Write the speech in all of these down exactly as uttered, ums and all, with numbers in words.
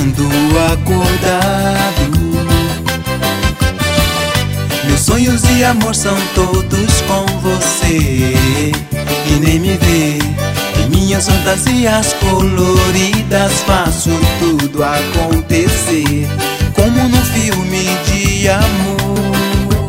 sonhando acordado. Meus sonhos de amor são todos com você, e nem me vê. Em minhas fantasias coloridas faço tudo acontecer, como num filme de amor.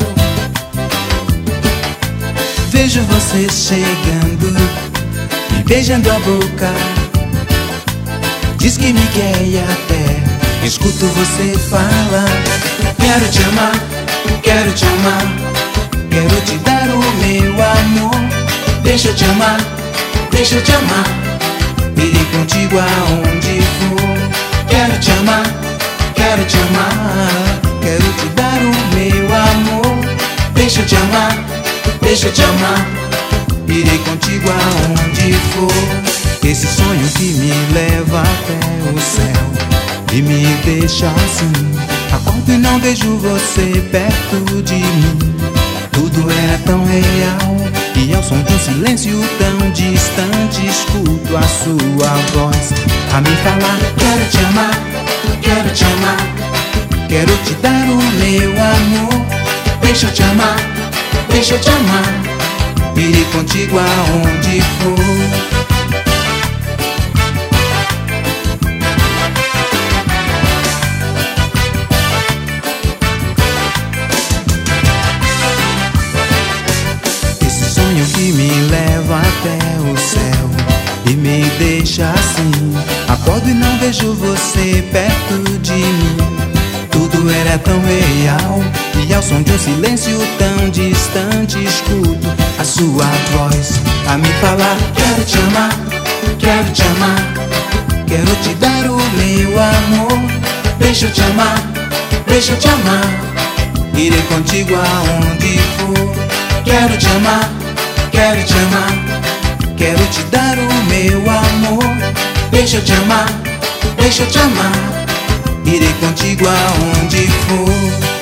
Vejo você chegando, me beijando a boca, diz que me quer e até escuto você falar: quero te amar, quero te amar, quero te dar o meu amor. Deixa eu te amar, deixa eu te amar, irei contigo aonde for. Quero te amar, quero te amar, quero te dar o meu amor. Deixa eu te amar, deixa eu te amar, irei contigo aonde for. Esse sonho que me leva até o céu e me deixa assim. Acordo e não vejo você perto de mim. Tudo era tão real, e ao som de um silêncio tão distante escuto a sua voz a me falar: quero te amar, quero te amar, quero te dar o meu amor. Deixa eu te amar, deixa eu te amar, irei contigo aonde for. Que me leva até o céu e me deixa assim. Acordo e não vejo você perto de mim. Tudo era tão real, e ao som de um silêncio tão distante escuto a sua voz a me falar: quero te amar, quero te amar, quero te dar o meu amor. Deixa eu te amar, deixa eu te amar, irei contigo aonde for. Quero te amar, quero te amar, quero te dar o meu amor. Deixa eu te amar, deixa eu te amar, irei contigo aonde for.